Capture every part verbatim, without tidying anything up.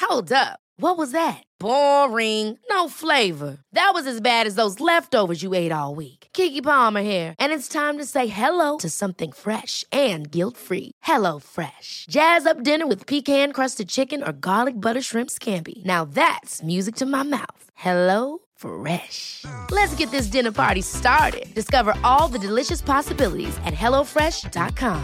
Hold up. What was that? Boring. No flavor. That was as bad as those leftovers you ate all week. Keke Palmer here. And it's time to say hello to something fresh and guilt-free. Hello Fresh. Jazz up dinner with pecan-crusted chicken or garlic butter shrimp scampi. Now that's music to my mouth. Hello Fresh. Let's get this dinner party started. Discover all the delicious possibilities at hello fresh dot com.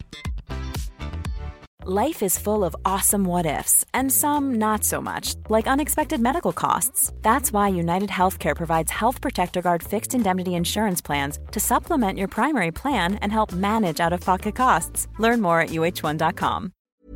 Life is full of awesome what-ifs, and some not so much, like unexpected medical costs. That's why United Healthcare provides Health Protector Guard fixed indemnity insurance plans to supplement your primary plan and help manage out-of-pocket costs. Learn more at u h one dot com.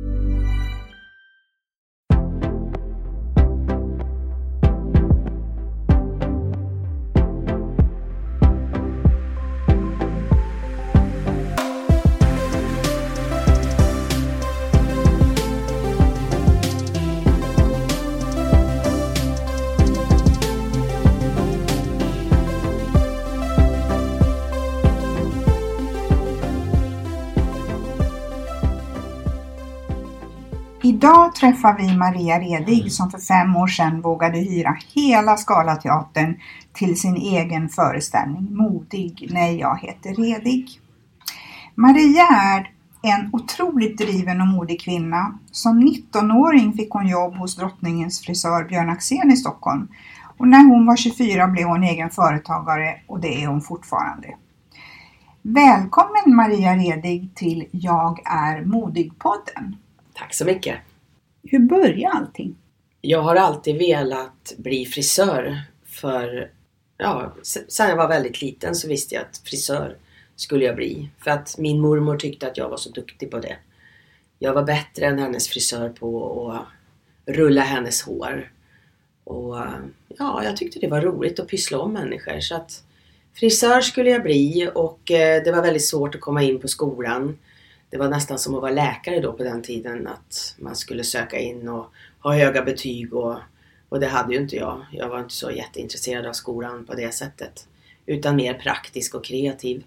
Idag träffar vi Maria Redig som för fem år sedan vågade hyra hela Scalateatern till sin egen föreställning Modig när jag heter Redig. Maria är en otroligt driven och modig kvinna. Som nittonåring fick hon jobb hos drottningens frisör Björn Axén i Stockholm. Och när hon var tjugofyra blev hon egen företagare och det är hon fortfarande. Välkommen Maria Redig till Jag är modig-podden. Tack så mycket. Hur började allting? Jag har alltid velat bli frisör. För ja, sen jag var väldigt liten så visste jag att frisör skulle jag bli. För att min mormor tyckte att jag var så duktig på det. Jag var bättre än hennes frisör på att rulla hennes hår. Och ja, jag tyckte det var roligt att pyssla om människor. Så att frisör skulle jag bli och det var väldigt svårt att komma in på skolan. Det var nästan som att vara läkare då på den tiden, att man skulle söka in och ha höga betyg och, och det hade ju inte jag. Jag var inte så jätteintresserad av skolan på det sättet, utan mer praktisk och kreativ.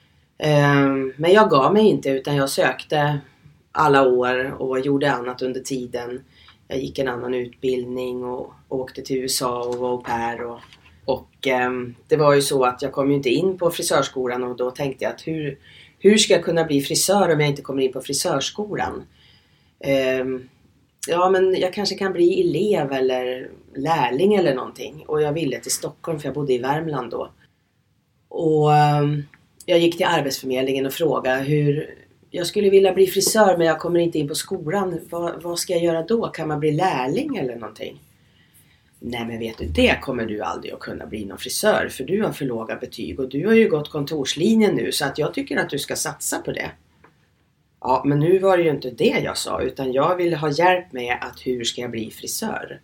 Men jag gav mig inte, utan jag sökte alla år och gjorde annat under tiden. Jag gick en annan utbildning och åkte till U S A och var au pair och, och det var ju så att jag kom ju inte in på frisörskolan och då tänkte jag att hur Hur ska jag kunna bli frisör om jag inte kommer in på frisörskolan? Um, ja, men jag kanske kan bli elev eller lärling eller någonting. Och jag ville till Stockholm för jag bodde i Värmland då. Och um, jag gick till Arbetsförmedlingen och frågade hur... Jag skulle vilja bli frisör men jag kommer inte in på skolan. Vad, vad ska jag göra då? Kan man bli lärling eller någonting? Nej men vet du, det kommer du aldrig att kunna bli någon frisör för du har för låga betyg och du har ju gått kontorslinjen nu så att jag tycker att du ska satsa på det. Ja men nu var det ju inte det jag sa utan jag ville ha hjälp med att hur ska jag bli frisör.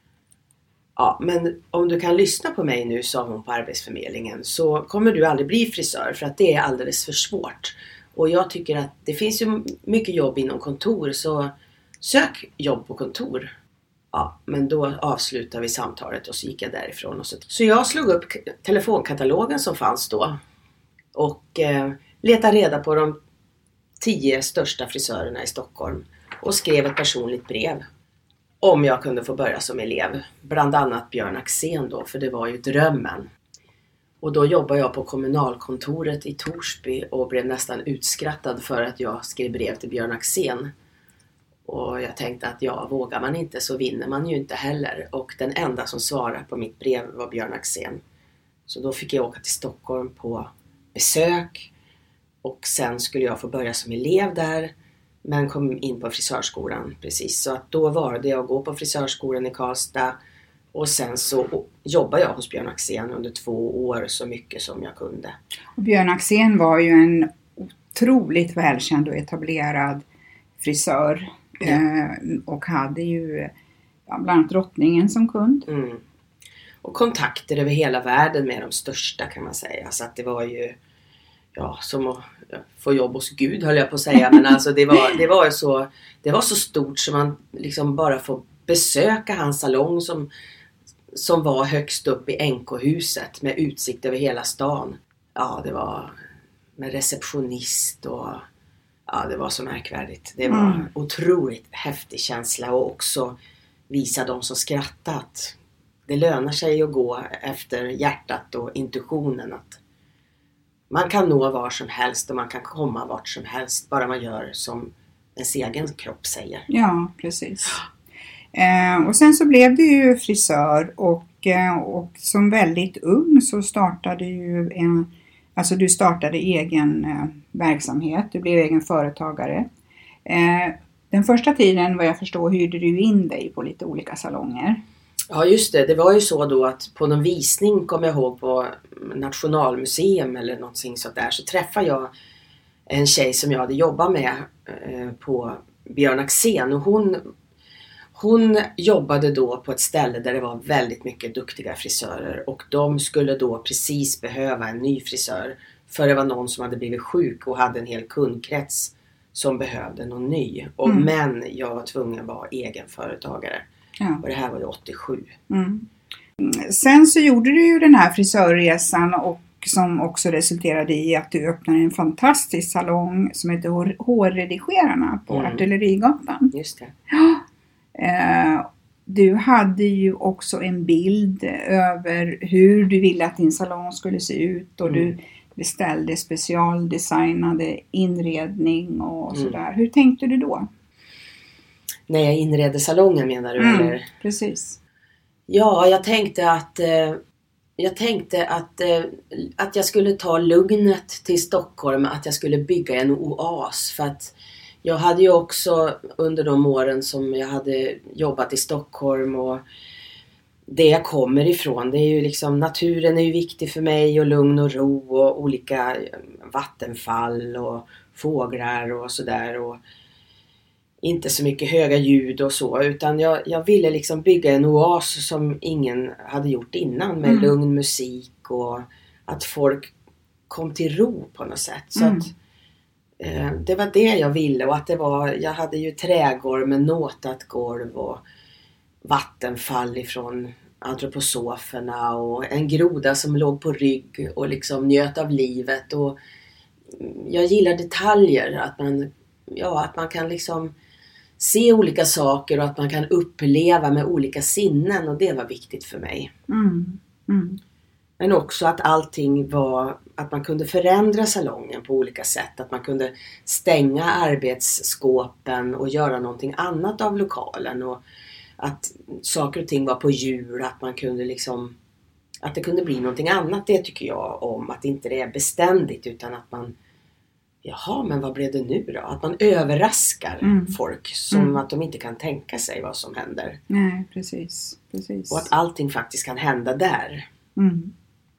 Ja men om du kan lyssna på mig nu, sa hon på Arbetsförmedlingen, så kommer du aldrig bli frisör för att det är alldeles för svårt. Och jag tycker att det finns ju mycket jobb inom kontor så sök jobb på kontor. Ja, men då avslutade vi samtalet och så gick jag därifrån. Och så. så jag slog upp telefonkatalogen som fanns då. Och eh, letade reda på de tio största frisörerna i Stockholm. Och skrev ett personligt brev. Om jag kunde få börja som elev. Bland annat Björn Axén då, för det var ju drömmen. Och då jobbade jag på kommunalkontoret i Torsby och blev nästan utskrattad för att jag skrev brev till Björn Axén. Och jag tänkte att ja, vågar man inte så vinner man ju inte heller. Och den enda som svarade på mitt brev var Björn Axén. Så då fick jag åka till Stockholm på besök. Och sen skulle jag få börja som elev där. Men kom in på frisörskolan precis. Så att då var det att gå på frisörskolan i Karlstad. Och sen så jobbade jag hos Björn Axén under två år så mycket som jag kunde. Och Björn Axén var ju en otroligt välkänd och etablerad frisör. Ja. Eh, och hade ju ja, bland annat drottningen som kund. Mm. Och kontakter över hela världen med de största kan man säga. Så att det var ju ja, som att få jobb hos Gud höll jag på att säga. Men alltså det var, det var ju så, det var så stort så man liksom bara får besöka hans salong som, som var högst upp i N K-huset med utsikt över hela stan. Ja, det var med receptionist och ja, det var så märkvärdigt. Det var mm. otroligt häftig känsla och också visa de som skrattat. Det lönar sig att gå efter hjärtat och intuitionen. Att man kan nå var som helst och man kan komma vart som helst. Bara man gör som ens egen kropp säger. Ja, precis. Eh, och sen så blev du ju frisör och, eh, och som väldigt ung så startade ju en, alltså du startade egen eh, verksamhet. Du blev egen företagare. Eh, den första tiden vad jag förstår hyrde du in dig på lite olika salonger. Ja just det, det var ju så då att på någon visning kom jag ihåg på Nationalmuseum eller någonting sånt där så träffade jag en tjej som jag hade jobbat med eh, på Björn Axén och hon, hon jobbade då på ett ställe där det var väldigt mycket duktiga frisörer och de skulle då precis behöva en ny frisör för det var någon som hade blivit sjuk och hade en hel kundkrets som behövde någon ny och Mm. men jag var tvungen att vara egen företagare. Ja. Och det här var ju åttiosju. Mm. Sen så gjorde du ju den här frisörresan och som också resulterade i att du öppnade en fantastisk salong som heter Hår- Hårredigerarna på Mm. Artillerigatan. Just det. Eh, du hade ju också en bild över hur du ville att din salong skulle se ut och Mm. du beställde specialdesignade inredning och Mm. sådär. Hur tänkte du då? När jag inredde salongen menar du eller? Precis. Ja, jag tänkte att eh, jag tänkte att, eh, att jag skulle ta lugnet till Stockholm, att jag skulle bygga en oas för att jag hade ju också under de åren som jag hade jobbat i Stockholm och det jag kommer ifrån, det är ju liksom naturen är ju viktig för mig och lugn och ro och olika vattenfall och fåglar och sådär och inte så mycket höga ljud och så utan jag, jag ville liksom bygga en oas som ingen hade gjort innan med Mm. lugn musik och att folk kom till ro på något sätt. Så Mm. att eh, det var det jag ville och att det var, jag hade ju trädgård med nåtat golv och vattenfall ifrån antroposoferna och en groda som låg på rygg och liksom njöt av livet och jag gillar detaljer att man, ja, att man kan liksom se olika saker och att man kan uppleva med olika sinnen och det var viktigt för mig. Mm. Mm. Men också att allting var, att man kunde förändra salongen på olika sätt. Att man kunde stänga arbetsskåpen och göra någonting annat av lokalen. Och att saker och ting var på hjul, att man kunde liksom, att det kunde bli någonting annat. Det tycker jag om, att inte det är beständigt utan att man, jaha men vad blev det nu då? Att man överraskar Mm. folk som Mm. att de inte kan tänka sig vad som händer. Nej, precis. precis. Och att allting faktiskt kan hända där. Mm.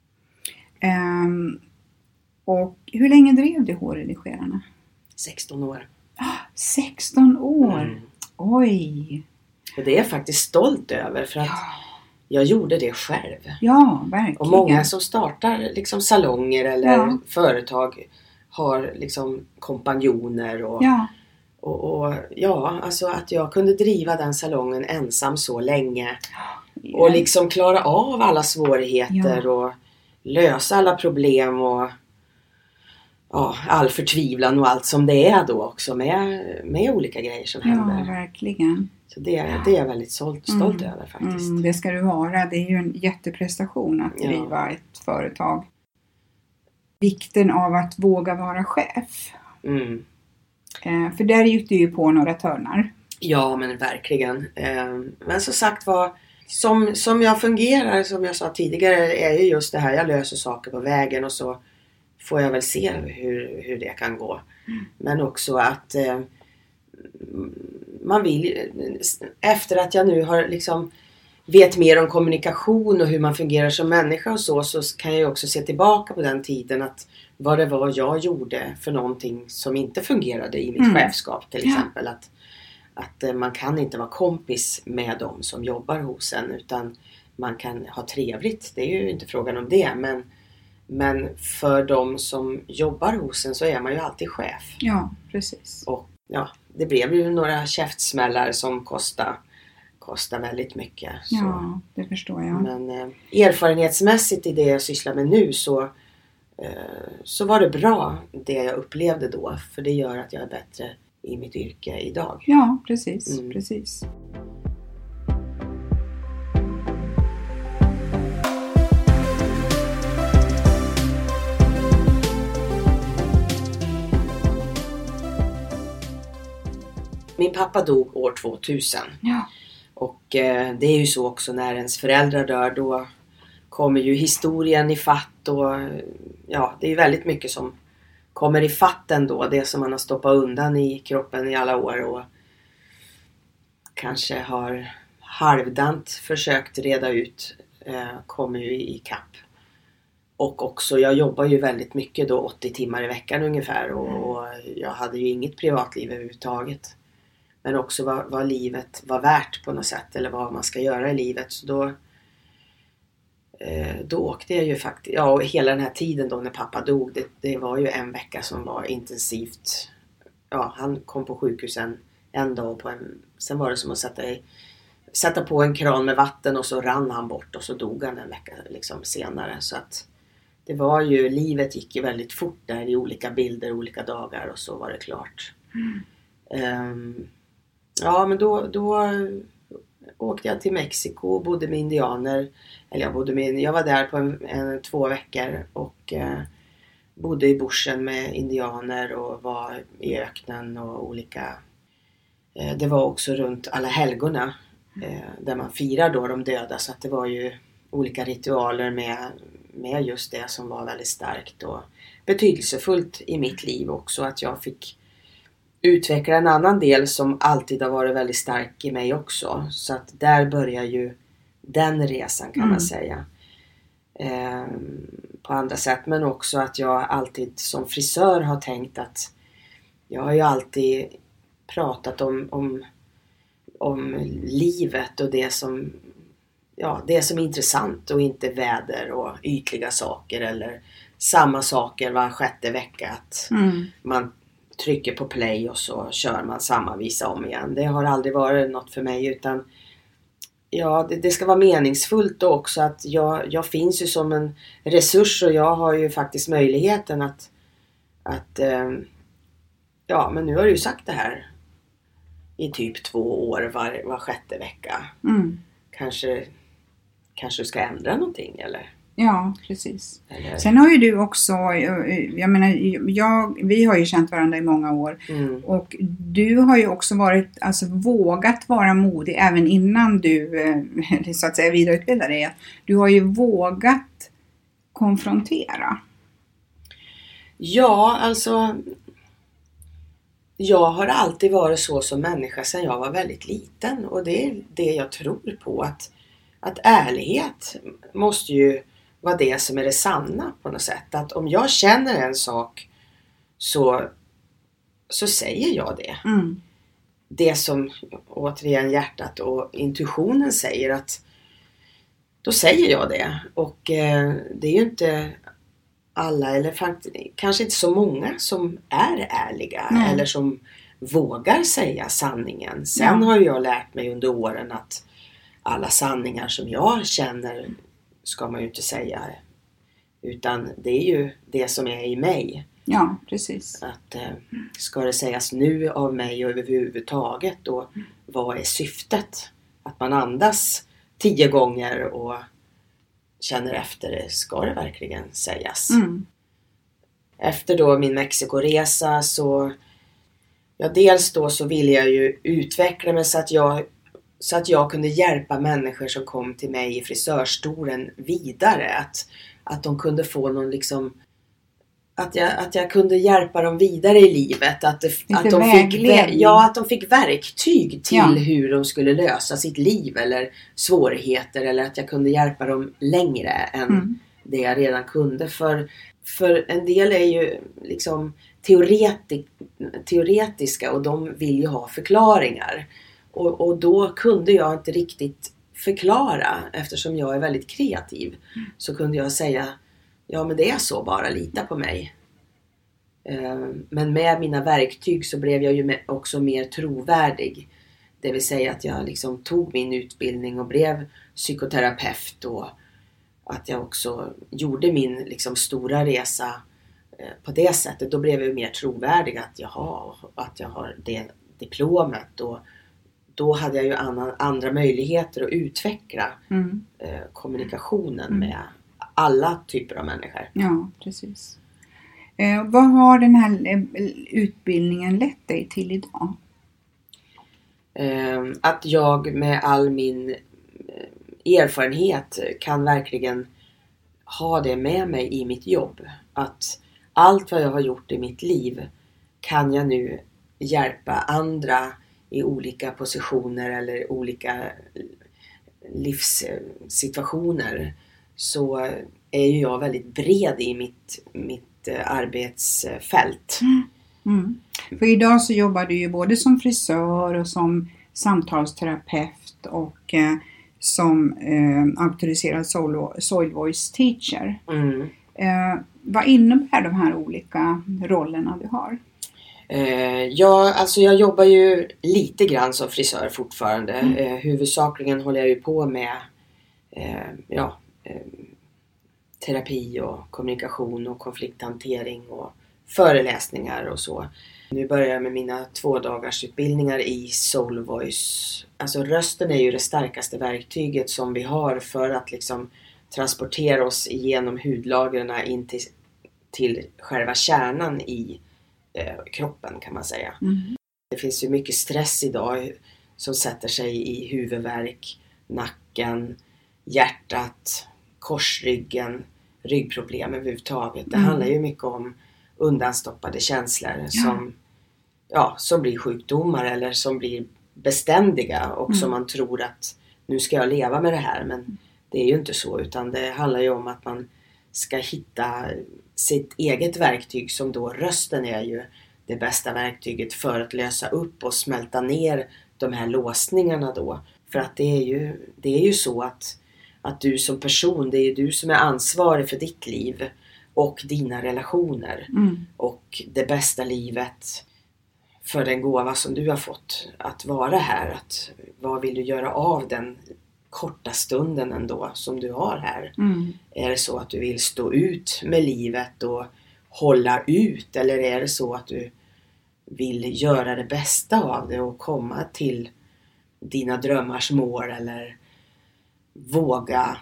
Ehm, och hur länge drev du Hårredigerarna? sexton år. sexton år! Mm. Oj! Och det är jag faktiskt stolt över för att Ja, jag gjorde det själv. ja verkligen. Och många som startar liksom salonger eller Ja. företag har liksom kompanjoner och, Ja, och, och ja, alltså att jag kunde driva den salongen ensam så länge och liksom klara av alla svårigheter Ja. och lösa alla problem och ja, all förtvivlan och allt som det är då också med, med olika grejer som ja händer. verkligen. Så det, det är jag väldigt stolt, stolt över faktiskt. Mm, det ska du vara. Det är ju en jätteprestation att Ja. driva ett företag. Vikten av att våga vara chef. Mm. Eh, för där gick du ju på några törnar. Ja men verkligen. Eh, men som sagt var, som, som jag fungerar, som jag sa tidigare, är ju just det här. Jag löser saker på vägen och så får jag väl se hur, hur det kan gå. Mm. Men också att eh, man vill, efter att jag nu har liksom vet mer om kommunikation och hur man fungerar som människa och så, så kan jag också se tillbaka på den tiden att vad det var jag gjorde för någonting som inte fungerade i mitt Mm. chefskap till Ja. exempel. Att, att eh, man kan inte vara kompis med dem som jobbar hos en utan man kan ha trevligt. Det är ju inte frågan om det men, men för de som jobbar hos en så är man ju alltid chef. Ja, precis. Och ja, det blev ju några käftsmällar som kostade, kostade väldigt mycket. Så. Ja, det förstår jag. Men eh, erfarenhetsmässigt i det jag sysslar med nu så, eh, så var det bra det jag upplevde då. För det gör att jag är bättre i mitt yrke idag. Ja, precis. Mm. precis. min pappa dog år tvåtusen. Ja. Och eh, det är ju så också när ens föräldrar dör, då kommer ju historien i fatt och ja, det är ju väldigt mycket som kommer i fatten då, det som man har stoppat undan i kroppen i alla år och kanske har halvdant försökt reda ut, eh, kommer ju i kapp. Och också, jag jobbar ju väldigt mycket då, åttio timmar i veckan ungefär och, och jag hade ju inget privatliv överhuvudtaget. Men också vad, vad livet var värt på något sätt, eller vad man ska göra i livet. Så då, eh, då åkte jag ju faktiskt, ja, och hela den här tiden då när pappa dog, det, det var ju en vecka som var intensivt. Ja, han kom på sjukhusen en dag på en, sen var det som att sätta, i, sätta på en kran med vatten och så rann han bort och så dog han en vecka liksom senare. Så att det var ju, livet gick ju väldigt fort där i olika bilder, olika dagar och så var det klart. Mm. Um, ja, men då, då åkte jag till Mexiko och bodde med indianer. Eller jag bodde med, jag var där på en, en, två veckor och uh, bodde i bushen med indianer och var i öknen och olika. Uh, det var också runt alla helgorna uh, där man firar då de döda, så att det var ju olika ritualer med, med just det som var väldigt starkt och betydelsefullt i mitt liv också, att jag fick utveckla en annan del som alltid har varit väldigt stark i mig också. Så att där börjar ju den resan kan mm. man säga. Eh, på andra sätt, men också att jag alltid som frisör har tänkt att jag har ju alltid pratat om, om, om livet och det som, ja, det som är intressant och inte väder och ytliga saker eller samma saker var sjätte vecka. Att mm. man trycker på play och så kör man samma visa om igen. Det har aldrig varit något för mig, utan ja, det, det ska vara meningsfullt också, att jag, jag finns ju som en resurs och jag har ju faktiskt möjligheten att, att eh, ja, men nu har du ju sagt det här i typ två år var, var sjätte vecka. Mm. Kanske, kanske du ska ändra någonting eller? Ja, precis. Eller? Sen har ju du också, jag menar, jag, vi har ju känt varandra i många år. Mm. Och du har ju också varit, alltså vågat vara modig även innan du, så att säga, vidareutbildade dig. Du har ju vågat konfrontera. Ja, alltså jag har alltid varit så som människa sedan jag var väldigt liten. Och det är det jag tror på, att, att ärlighet måste ju vara det som är det sanna på något sätt. Att om jag känner en sak så, så säger jag det. Mm. Det som återigen hjärtat och intuitionen säger, att då säger jag det. Och eh, det är ju inte alla, eller faktiskt, kanske inte så många som är ärliga mm. eller som vågar säga sanningen. Sen ja. har jag lärt mig under åren att alla sanningar som jag känner ska man ju inte säga, utan det är ju det som är i mig. Ja, precis. Att eh, ska det sägas nu av mig och överhuvudtaget då, vad är syftet? Att man andas tio gånger och känner efter det, ska det verkligen sägas? Mm. Efter då min Mexikoresa så, ja, dels då så ville jag ju utveckla mig så att jag Så att jag kunde hjälpa människor som kom till mig i frisörstolen vidare. Att, att de kunde få någon liksom, att jag, att jag kunde hjälpa dem vidare i livet. Att, det, att, de, fick, ja, att de fick verktyg till ja. hur de skulle lösa sitt liv eller svårigheter. Eller att jag kunde hjälpa dem längre än mm. det jag redan kunde. För, för en del är ju liksom teoreti, teoretiska och de vill ju ha förklaringar. Och, och då kunde jag inte riktigt förklara, eftersom jag är väldigt kreativ. Mm. Så kunde jag säga, ja men det är så, bara lita på mig. Eh, men med mina verktyg så blev jag ju också mer trovärdig. Det vill säga att jag liksom tog min utbildning och blev psykoterapeut. Och att jag också gjorde min liksom stora resa eh, på det sättet. Då blev jag mer trovärdig att jag har, att jag har det diplomet och då hade jag ju annan, andra möjligheter att utveckla mm. eh, kommunikationen mm. med alla typer av människor. Ja, precis. Eh, vad har den här utbildningen lett dig till idag? Eh, att jag med all min erfarenhet kan verkligen ha det med mig i mitt jobb. Att allt vad jag har gjort i mitt liv kan jag nu hjälpa andra i olika positioner eller olika livssituationer. Så är ju jag väldigt bred i mitt, mitt arbetsfält. Mm. Mm. För idag så jobbar du ju både som frisör och som samtalsterapeut och eh, som eh, auktoriserad solo, soil voice teacher. Mm. Eh, vad innebär de här olika rollerna du har? Eh, ja, alltså jag jobbar ju lite grann som frisör fortfarande. Mm. Eh, huvudsakligen håller jag ju på med eh, ja, eh, terapi och kommunikation och konflikthantering och föreläsningar och så. Nu börjar jag med mina två dagars utbildningar i Soul Voice. Alltså rösten är ju det starkaste verktyget som vi har för att liksom transportera oss igenom hudlagren in till, till själva kärnan i eh, kroppen kan man säga. Mm. Det finns ju mycket stress idag som sätter sig i huvudvärk, nacken, hjärtat, korsryggen, ryggproblem överhuvudtaget. Det mm. handlar ju mycket om undanstoppade känslor ja. som, ja, som blir sjukdomar eller som blir beständiga och mm. som man tror att nu ska jag leva med det här, men det är ju inte så, utan det handlar ju om att man ska hitta sitt eget verktyg, som då rösten är ju det bästa verktyget för att lösa upp och smälta ner de här låsningarna då. För att det är ju, det är ju så att, att du som person, det är ju du som är ansvarig för ditt liv och dina relationer mm. och det bästa livet för den gåva som du har fått att vara här. Att, vad vill du göra av den korta stunden ändå som du har här? Mm. Är det så att du vill stå ut med livet och hålla ut, eller är det så att du vill göra det bästa av det och komma till dina drömmars mål, eller våga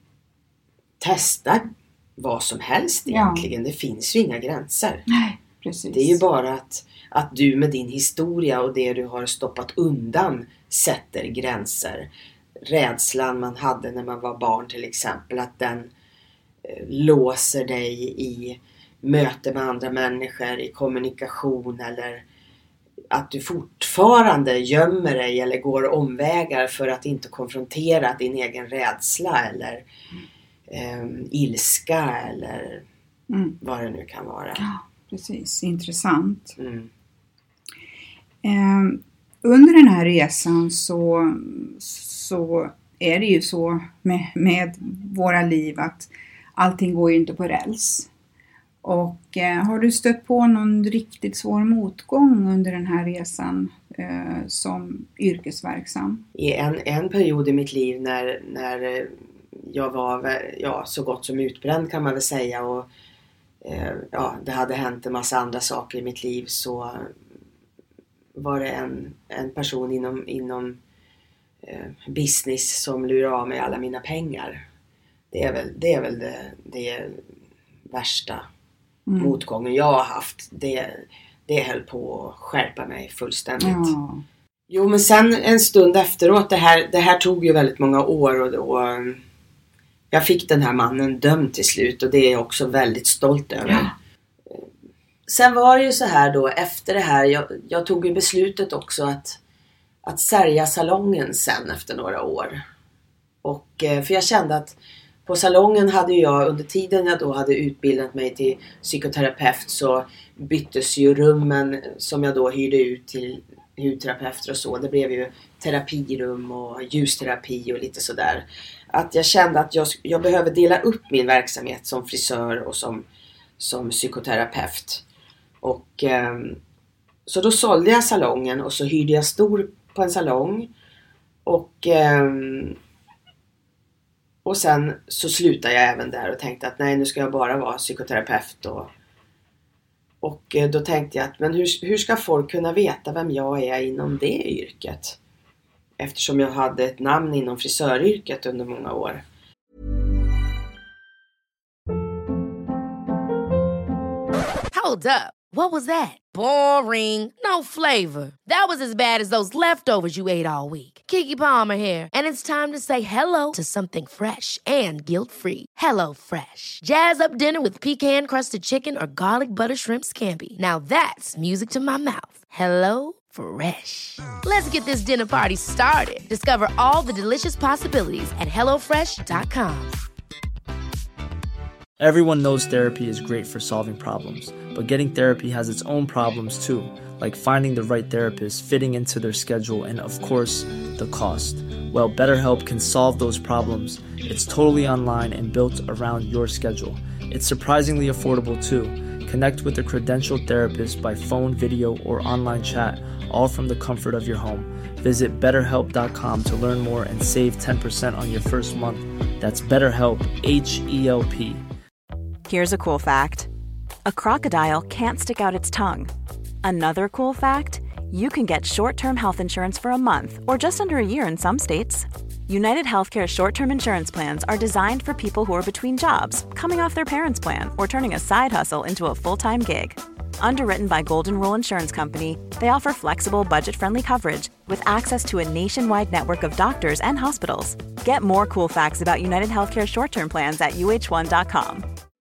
testa vad som helst egentligen. Ja. Det finns ju inga gränser. Nej, precis. Det är ju bara att, att du med din historia och det du har stoppat undan sätter gränser. Rädslan man hade när man var barn till exempel, att den eh, låser dig i möte med andra människor, i kommunikation, eller att du fortfarande gömmer dig eller går omvägar för att inte konfrontera din egen rädsla eller eh, ilska eller mm. vad det nu kan vara. Ja, precis. Intressant. Mm. Eh, under den här resan så, så är det ju så med, med våra liv att allting går ju inte på räls. Och eh, har du stött på någon riktigt svår motgång under den här resan eh, som yrkesverksam? I en, en period i mitt liv när, när jag var ja, så gott som utbränd kan man väl säga, och eh, ja, det hade hänt en massa andra saker i mitt liv, så var det en, en person inom, inom eh, business som lurade av mig alla mina pengar. Det är väl det, är väl det, det värsta Mm. motgången jag har haft. Det, det höll på att skärpa mig fullständigt. Ja. Jo, men sen en stund efteråt, det här, det här tog ju väldigt många år, och, och jag fick den här mannen dömd till slut, och det är jag också väldigt stolt över. Ja. Sen var det ju så här då, efter det här, jag, jag tog ju beslutet också att, att sälja salongen sen efter några år. Och för jag kände att på salongen hade jag, under tiden jag då hade utbildat mig till psykoterapeut, så byttes ju rummen som jag då hyrde ut till hudterapeuter och så. Det blev ju terapirum och ljusterapi och lite sådär. Att jag kände att jag, jag behöver dela upp min verksamhet som frisör och som, som psykoterapeut. Och eh, så då sålde jag salongen och så hyrde jag stor på en salong. Och... Eh, Och sen så slutade jag även där och tänkte att nej, nu ska jag bara vara psykoterapeut. Och, och då tänkte jag att men hur, hur ska folk kunna veta vem jag är inom det yrket? Eftersom jag hade ett namn inom frisöryrket under många år. Hold up. What was that? Boring. No flavor. That was as bad as those leftovers you ate all week. Keke Palmer here, and it's time to say hello to something fresh and guilt-free. Hello Fresh. Jazz up dinner with pecan-crusted chicken or garlic butter shrimp scampi. Now that's music to my mouth. Hello Fresh. Let's get this dinner party started. Discover all the delicious possibilities at hello fresh dot com. Everyone knows therapy is great for solving problems, but getting therapy has its own problems too, like finding the right therapist, fitting into their schedule, and of course, the cost. Well, BetterHelp can solve those problems. It's totally online and built around your schedule. It's surprisingly affordable too. Connect with a credentialed therapist by phone, video, or online chat, all from the comfort of your home. Visit better help dot com to learn more and save ten percent on your first month. That's BetterHelp, H E L P. Here's a cool fact. A crocodile can't stick out its tongue. Another cool fact, you can get short-term health insurance for a month or just under a year in some states. United Healthcare short-term insurance plans are designed for people who are between jobs, coming off their parents' plan, or turning a side hustle into a full-time gig. Underwritten by Golden Rule Insurance Company, they offer flexible, budget-friendly coverage with access to a nationwide network of doctors and hospitals. Get more cool facts about United Healthcare short-term plans at u h one dot com.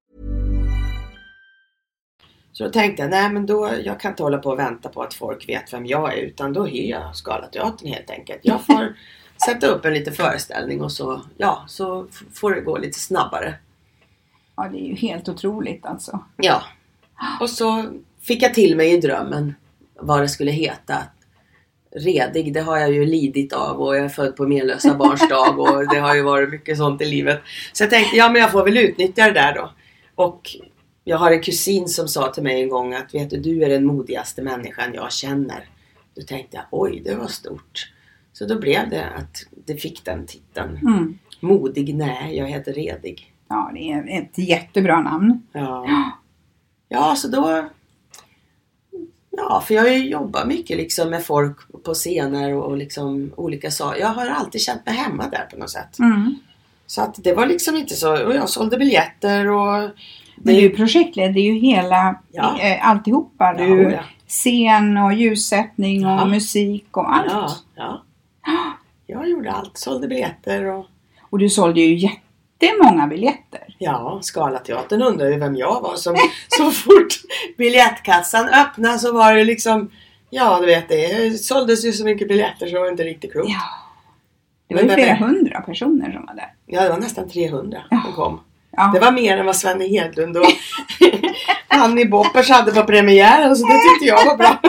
Så då tänkte jag, nej men då, jag kan inte hålla på och vänta på att folk vet vem jag är, utan då hyr jag Scalateatern helt enkelt. Jag får sätta upp en liten föreställning och så, ja, så får det gå lite snabbare. Ja, det är ju helt otroligt alltså. Ja, och så fick jag till mig i drömmen vad det skulle heta. Redig, det har jag ju lidit av, och jag är född på menlösa barns dag, och det har ju varit mycket sånt i livet. Så jag tänkte, ja men jag får väl utnyttja det där då. Och jag har en kusin som sa till mig en gång att, vet du, du är den modigaste människan jag känner. Då tänkte jag, oj, det var stort. Så då blev det att det fick den titeln. Mm. Modig, nej, jag heter Redig. Ja, det är ett jättebra namn. Ja, ja så då... Ja, för jag har ju jobbat mycket liksom med folk på scener och liksom olika saker. Jag har alltid känt mig hemma där på något sätt. Mm. Så att det var liksom inte så... Och jag sålde biljetter och... Men du projektledde ju hela, ja. äh, alltihopa. Du, ja, ja. Scen och ljussättning och ja. musik och allt. Ja, ja. Jag gjorde allt. Sålde biljetter. Och, och du sålde ju jättemånga biljetter. Ja, Scalateatern undrar ju vem jag var. Som, så fort biljettkassan öppnade så var det liksom... Ja, du vet det. Såldes ju så mycket biljetter så var det inte riktigt klokt. Ja. Det var ju flera hundra personer som var där. Ja, det var nästan trehundra ja. som kom. Ja. Det var mer än vad Svenne Hedlund och Annie Boppers hade på premiären, så det tyckte jag var bra.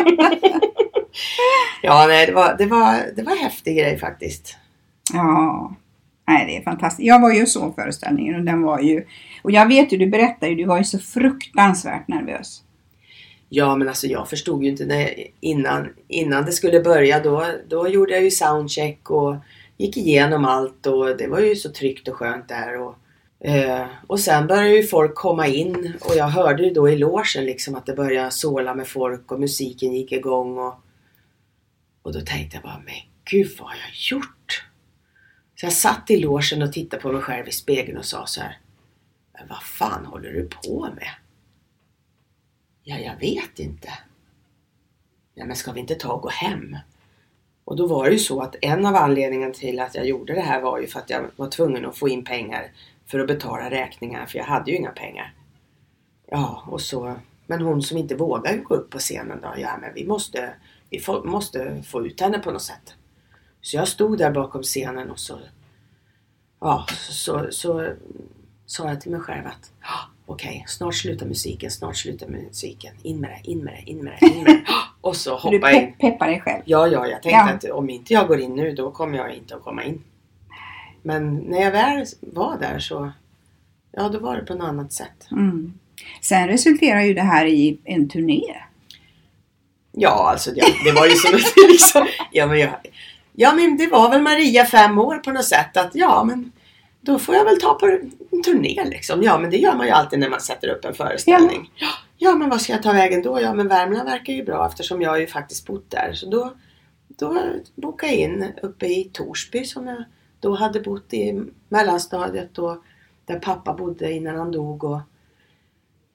Ja, nej, det var, det var, det var en häftig grej faktiskt. Ja, nej, det är fantastiskt. Jag var ju så föreställningen och den var ju, och jag vet ju, du berättade ju, du var ju så fruktansvärt nervös. Ja, men alltså jag förstod ju inte när, innan, innan det skulle börja, då, då gjorde jag ju soundcheck och gick igenom allt, och det var ju så tryggt och skönt där, och Uh, och sen började ju folk komma in, och jag hörde ju då i logen liksom att det började såla med folk och musiken gick igång, och, och då tänkte jag bara, men gud, vad har jag gjort? Så jag satt i logen och tittade på mig själv i spegeln och sa så här, men vad fan håller du på med? Ja, jag vet inte. Ja, men ska vi inte ta och gå hem? Och då var det ju så att en av anledningarna till att jag gjorde det här var ju för att jag var tvungen att få in pengar för att betala räkningar, för jag hade ju inga pengar. Ja, och så... Men hon som inte vågade gå upp på scenen då, ja men vi måste, vi får, måste få ut henne på något sätt. Så jag stod där bakom scenen och så... Ja, så, så sa jag till mig själv att okej, okay, snart slutar musiken, snart slutar musiken. In med det, in med det, in med det, in med det. Och så hoppade jag in. Du peppar dig själv. Ja, ja, jag tänkte ja. att om inte jag går in nu, då kommer jag inte att komma in. Men när jag väl var där så, ja, då var det på något annat sätt. Mm. Sen resulterar ju det här i en turné. Ja, alltså det, det var ju som liksom, ja men, jag, ja men det var väl Maria fem år på något sätt, att ja men då får jag väl ta på en turné liksom. Ja, men det gör man ju alltid när man sätter upp en föreställning. Ja, ja men vad ska jag ta vägen då? Ja, men Värmland verkar ju bra eftersom jag ju faktiskt bott där. Så då, då bokade jag in uppe i Torsby som jag då hade bott i mellanstadiet och där pappa bodde innan han dog. Och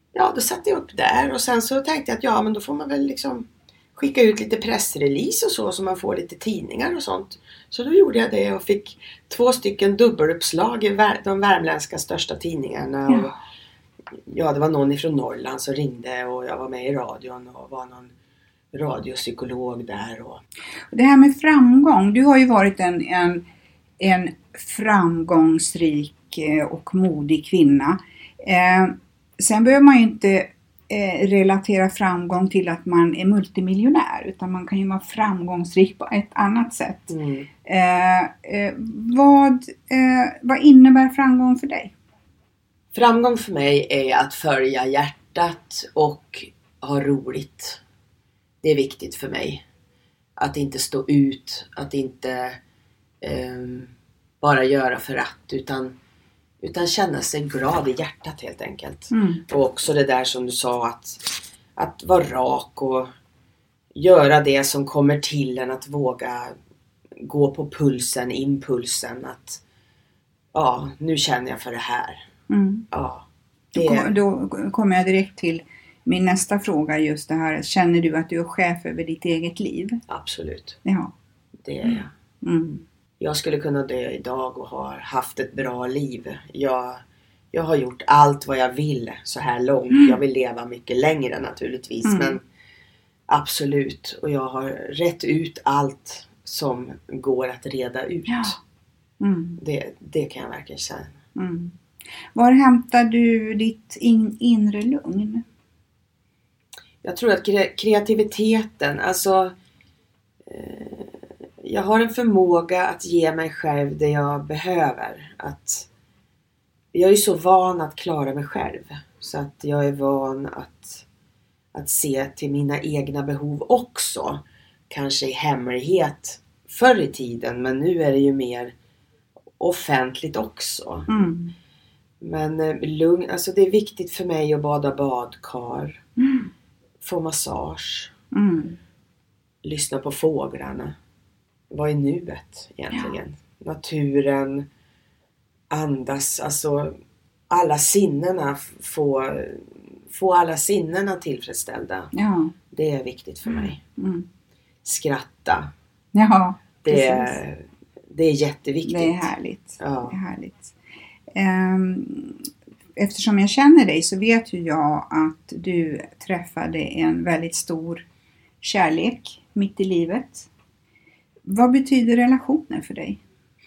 ja, då satte jag upp där. Och sen så tänkte jag att ja, men då får man väl liksom skicka ut lite pressrelease och så. Så man får lite tidningar och sånt. Så då gjorde jag det och fick två stycken dubbeluppslag i de värmländska största tidningarna. Ja. Och ja, det var någon ifrån Norrland som ringde och jag var med i radion och var någon radiopsykolog där. Och... Det här med framgång, du har ju varit en, en, en framgångsrik och modig kvinna. Eh, sen behöver man ju inte eh, relatera framgång till att man är multimiljonär, utan man kan ju vara framgångsrik på ett annat sätt. Mm. Eh, eh, vad, eh, vad innebär framgång för dig? Framgång för mig är att följa hjärtat och ha roligt. Det är viktigt för mig. Att inte stå ut, att inte um, bara göra för att, utan, utan känna sig glad i hjärtat helt enkelt. Mm. Och också det där som du sa, att, att vara rak och göra det som kommer till en, att våga gå på pulsen, impulsen, att ja, nu känner jag för det här. Mm. Ja, det... Då, då kommer jag direkt till min nästa fråga, just det här. Känner du att du är chef över ditt eget liv? Absolut. Ja. Det är jag. Mm. Jag skulle kunna dö idag och ha haft ett bra liv. Jag, jag har gjort allt vad jag vill så här långt. Mm. Jag vill leva mycket längre naturligtvis. Mm. Men absolut. Och jag har rätt ut allt som går att reda ut. Ja. Mm. Det, det kan jag verkligen säga. Mm. Var hämtar du ditt in, inre lugn? Jag tror att kre- kreativiteten, alltså eh, jag har en förmåga att ge mig själv det jag behöver. Att jag är så van att klara mig själv, så att jag är van att, att se till mina egna behov också. Kanske i hemlighet förr i tiden, men nu är det ju mer offentligt också. Mm. Men eh, lugn, alltså det är viktigt för mig att bada badkar. Mm. Få massage. Mm. Lyssna på fåglarna. Vad är nuet egentligen? Ja. Naturen. Andas. Alltså alla sinnena. Få, få alla sinnena tillfredsställda. Ja. Det är viktigt för mig. Mm. Skratta. Ja, det, är, det är jätteviktigt. Det är härligt. Ja. Det är härligt. Um, eftersom jag känner dig så vet ju jag att du träffade en väldigt stor kärlek mitt i livet. Vad betyder relationer för dig?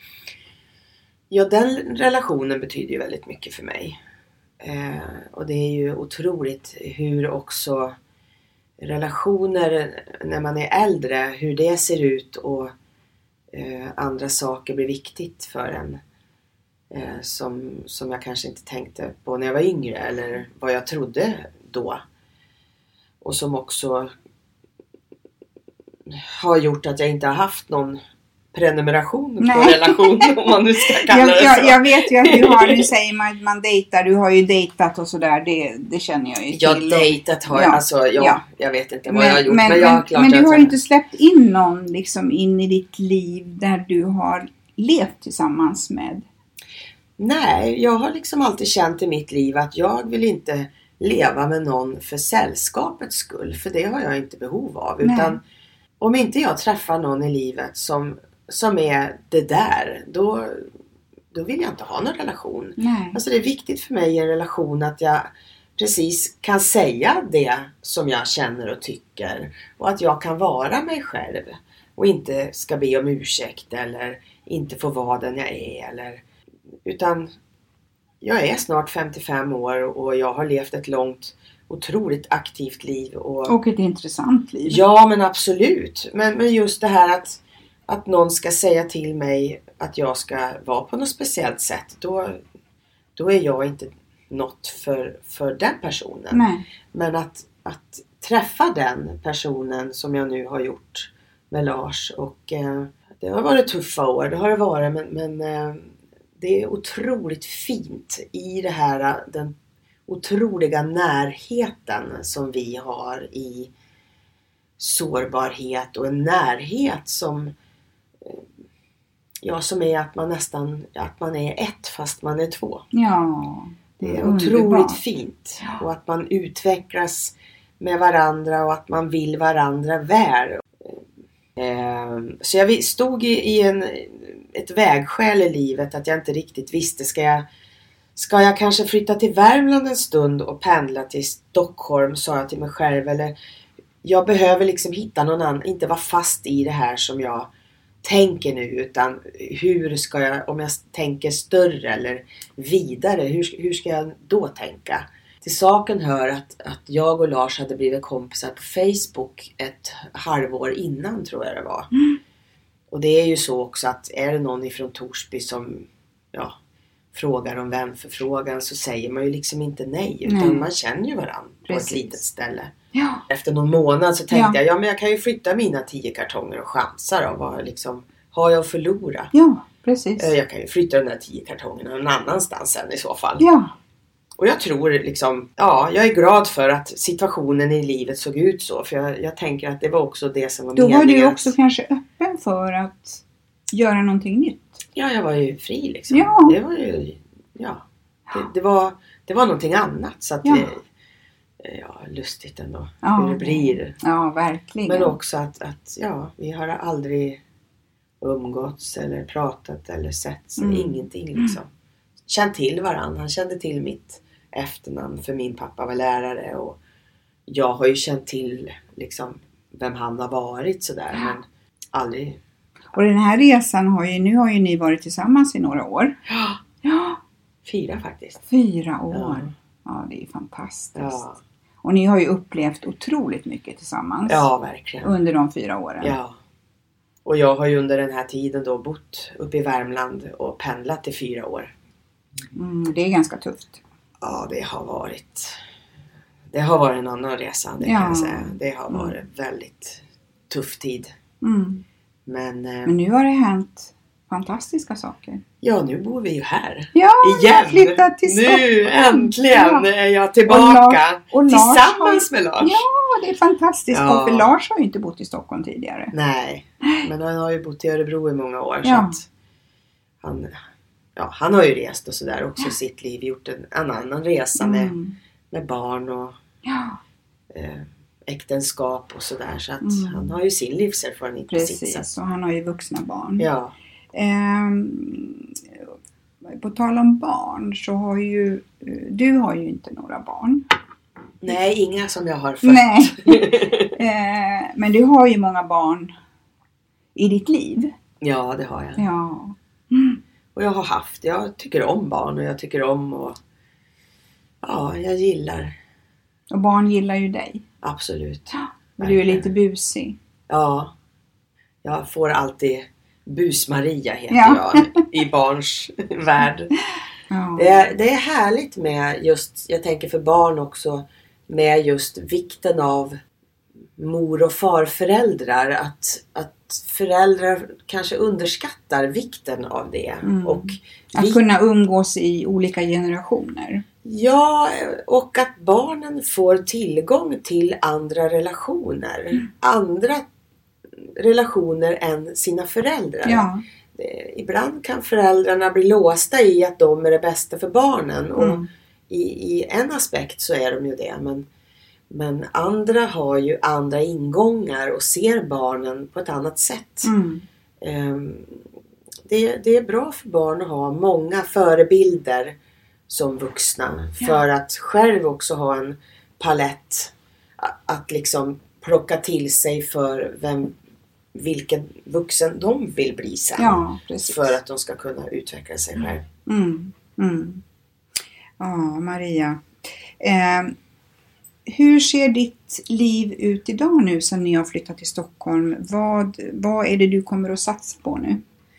Ja, den relationen betyder ju väldigt mycket för mig. Eh, och det är ju otroligt hur också relationer när man är äldre, hur det ser ut och eh, andra saker blir viktigt för en. Eh, som, som jag kanske inte tänkte på när jag var yngre eller vad jag trodde då. Och som också har gjort att jag inte har haft någon prenumeration Nej. på relation, om man nu ska kalla jag, det så. Jag, jag vet ju att du har, nu säger man att man dejtar, du har ju dejtat och sådär, det, det känner jag ju till. Jag dejtat har jag, ja. alltså ja, ja. jag vet inte vad men, jag har gjort. Men, men, jag har men, klart men du har jag... inte släppt in någon liksom in i ditt liv där du har levt tillsammans med? Nej, jag har liksom alltid känt i mitt liv att jag vill inte leva med någon för sällskapets skull. För det har jag inte behov av. Nej. Utan om inte jag träffar någon i livet som, som är det där, då, då vill jag inte ha någon relation. Nej. Alltså det är viktigt för mig i en relation att jag precis kan säga det som jag känner och tycker. Och att jag kan vara mig själv. Och inte ska be om ursäkt eller inte få vara den jag är. Eller, utan jag är snart femtiofem år och jag har levt ett långt, otroligt aktivt liv. Och, och ett intressant liv. Ja, men absolut. Men, men just det här att, att någon ska säga till mig att jag ska vara på något speciellt sätt. Då, då är jag inte något för, för den personen. Nej. Men att, att träffa den personen som jag nu har gjort med Lars. Och eh, det har varit tuffa år, det har det varit. Men, men eh, det är otroligt fint i det här, den otroliga närheten som vi har i sårbarhet och en närhet som ja, som är att man nästan att man är ett fast man är två. Ja, Det är Underbart. otroligt fint. Och att man utvecklas med varandra och att man vill varandra väl. Så jag stod i en, ett vägskäl i livet att jag inte riktigt visste. Ska jag, ska jag kanske flytta till Värmland en stund och pendla till Stockholm, sa jag till mig själv. Eller jag behöver liksom hitta någon annan, inte vara fast i det här som jag tänker nu. Utan hur ska jag, om jag tänker större eller vidare, hur, hur ska jag då tänka? Till saken hör att, att jag och Lars hade blivit kompisar på Facebook ett halvår innan, tror jag det var. Mm. Och det är ju så också att är det någon ifrån Torsby som ja, frågar om vänförfrågan, så säger man ju liksom inte nej. Utan mm. man känner ju varandra på ett litet ställe. Ja. Efter någon månad så tänkte ja. jag, ja men jag kan ju flytta mina tio kartonger och chansa då. Vad liksom, har jag att förlora? Ja, precis. Jag kan ju flytta den där tio kartongerna någon annanstans sen i så fall. Ja. Och jag tror liksom, ja, jag är glad för att situationen i livet såg ut så. För jag, jag tänker att det var också det som var meningen. Då var meningen. du också kanske öppen för att göra någonting nytt. Ja, jag var ju fri liksom. Ja. Det var ju, ja. Det, det, var, det var någonting annat. Så att ja. det, ja, lustigt ändå. Ja. Hur det blir. Ja, verkligen. Men också att, att ja, vi har aldrig umgåtts eller pratat eller sett. Mm. Ingenting liksom. Känt till varandra. Han kände till mitt efternamn, för min pappa var lärare, och jag har ju känt till liksom vem han har varit sådär, ja. men aldrig. Och den här resan har ju, nu har ju ni varit tillsammans i några år. Ja, ja. fyra faktiskt. Fyra år. Ja, ja det är fantastiskt. Ja. Och ni har ju upplevt otroligt mycket tillsammans. Ja, verkligen. Under de fyra åren. Ja. Och jag har ju under den här tiden då bott uppe i Värmland och pendlat i fyra år. Mm, det är ganska tufft. Ja, det har varit det har varit en annan resa, det ja. kan jag säga. Det har varit mm. väldigt tuff tid. Mm. Men, eh, Men nu har det hänt fantastiska saker. Ja, nu bor vi ju här. Ja, igen. Flyttat till Stockholm. Nu äntligen ja. är jag tillbaka. Och Lars, och tillsammans har, med Lars. Ja, det är fantastiskt. Ja. För Lars har ju inte bott i Stockholm tidigare. Nej, men han har ju bott i Örebro i många år. Ja. Så att han... Ja, han har ju rest och sådär också i sitt liv. Gjort en, en annan resa med, mm. med barn och ja. eh, äktenskap och sådär. Så att mm. han har ju sin livserfarenhet på sitt sätt. Precis, och han har ju vuxna barn. Ja. Ehm, på tal om barn så har ju... Du har ju inte några barn. Nej, inga som jag har fött. Nej. ehm, men du har ju många barn i ditt liv. Ja, det har jag. Ja. Mm. Och jag har haft, jag tycker om barn och jag tycker om och ja, jag gillar. Och barn gillar ju dig. Absolut. Ja, men du är lite busig. Ja, jag får alltid Bus-Maria heter ja. jag i barns värld. Ja. Det, är, det är härligt med just, jag tänker för barn också, med just vikten av mor- och farföräldrar. Att, att föräldrar kanske underskattar vikten av det. Mm. Och att vi... kunna umgås i olika generationer. Ja, och att barnen får tillgång till andra relationer. Mm. Andra relationer än sina föräldrar. Ja. Ibland kan föräldrarna bli låsta i att de är det bästa för barnen. Mm. Och i, i en aspekt så är de ju det. Men, men andra har ju andra ingångar och ser barnen på ett annat sätt. Mm. Um, det, det är bra för barn att ha många förebilder som vuxna. Ja. För att själv också ha en palett att, att liksom plocka till sig för vem, vilken vuxen de vill bli sen. Ja, för att de ska kunna utveckla sig själv. Mm. Mm. Ja, Maria. Eh, hur ser ditt liv ut idag nu sen ni har flyttat till Stockholm? Vad, vad är det du kommer att satsa på nu?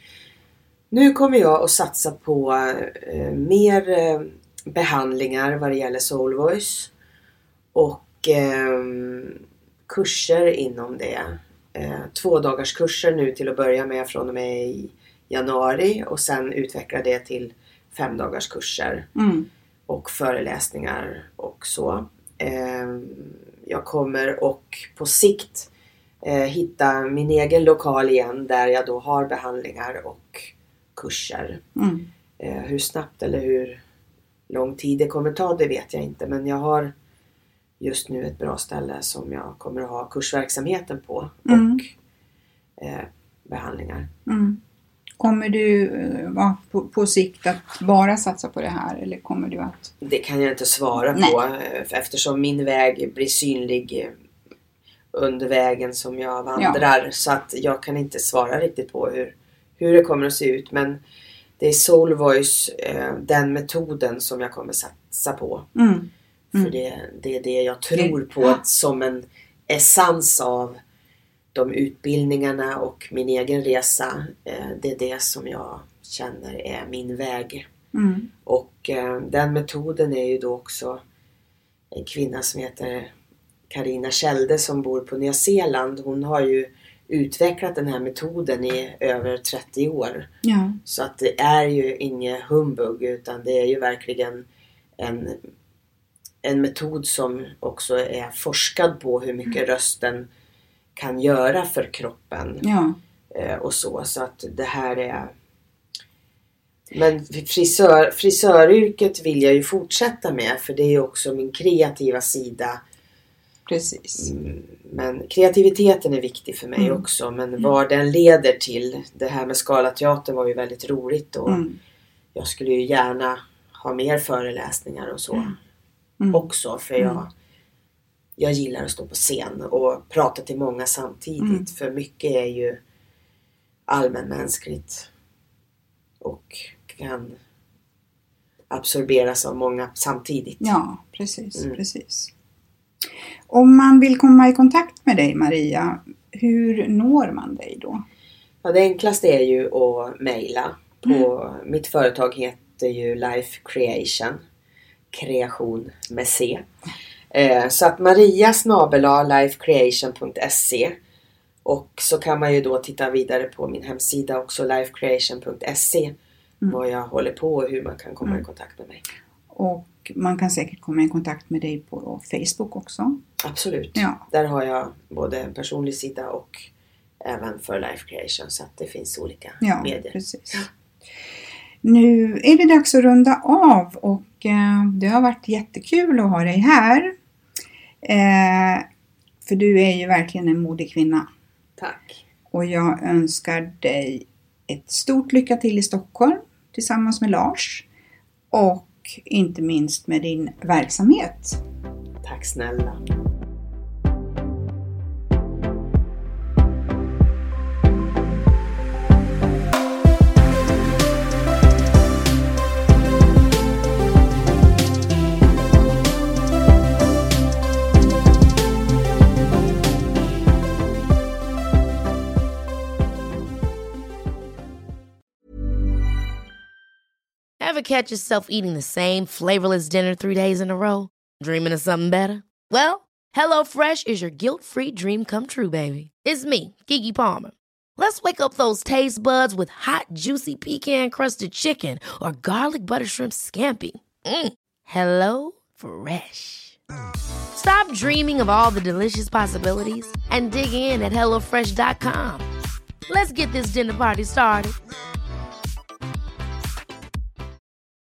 Nu kommer jag att satsa på eh, mer eh, behandlingar vad det gäller Soul Voice. Och eh, kurser inom det. Eh, två dagars kurser nu till att börja med från och med i januari. Och sen utveckla det till fem dagars kurser. Mm. Och föreläsningar och så. Eh, jag kommer och på sikt eh, hitta min egen lokal igen. Där jag då har behandlingar och kurser. Mm. Eh, hur snabbt eller hur lång tid det kommer ta, det vet jag inte. Men jag har just nu ett bra ställe som jag kommer att ha kursverksamheten på. Mm. Och eh, behandlingar. Mm. Kommer du ja, på, på sikt att bara satsa på det här? Eller kommer du att... Det kan jag inte svara Nej. på. Eftersom min väg blir synlig under vägen som jag vandrar. Ja. Så att jag kan inte svara riktigt på hur, hur det kommer att se ut. Men det är Soul Voice, den metoden som jag kommer satsa på. Mm. Mm. För det, det är det jag tror på ja. som en essens av de utbildningarna och min egen resa. Det är det som jag känner är min väg. Mm. Och den metoden är ju då också en kvinna som heter Karina Kjelde som bor på Nya Zeeland. Hon har ju utvecklat den här metoden i över trettio år. Ja. Så att det är ju inget humbug, utan det är ju verkligen en, en metod som också är forskad på hur mycket mm. rösten kan göra för kroppen. Ja. Och så. Så att det här är... Men frisör, frisöryrket vill jag ju fortsätta med. För det är ju också min kreativa sida. Precis. Men kreativiteten är viktig för mig mm. också. Men mm. vad den leder till. Det här med Scalateatern var ju väldigt roligt. Och mm. jag skulle ju gärna ha mer föreläsningar och så. Mm. Också. För jag... Mm. Jag gillar att stå på scen och prata till många samtidigt. Mm. För mycket är ju allmänmänskligt. Och kan absorberas av många samtidigt. Ja, precis. Mm. precis. Om man vill komma i kontakt med dig, Maria, hur når man dig då? Ja, det enklaste är ju att mejla. På, mm. Mitt företag heter ju Life Creation. Kreation med C. Så att Maria snabel-a lifecreation punkt se. Och så kan man ju då titta vidare på min hemsida också, lifecreation punkt se. Mm. Vad jag håller på och hur man kan komma mm. i kontakt med mig. Och man kan säkert komma i kontakt med dig på Facebook också. Absolut. Ja. Där har jag både en personlig sida och även för Life Creation. Så att det finns olika ja, medier. Precis. Nu är det dags att runda av och eh, det har varit jättekul att ha dig här. Eh, för du är ju verkligen en modig kvinna. Tack. Och jag önskar dig ett stort lycka till i Stockholm tillsammans med Lars. Och inte minst med din verksamhet. Tack snälla. Ever catch yourself eating the same flavorless dinner three days in a row? Dreaming of something better? Well, HelloFresh is your guilt-free dream come true, baby. It's me, Keke Palmer. Let's wake up those taste buds with hot, juicy pecan-crusted chicken or garlic butter shrimp scampi. Mm. Hello Fresh. Stop dreaming of all the delicious possibilities and dig in at hello fresh dot com. Let's get this dinner party started.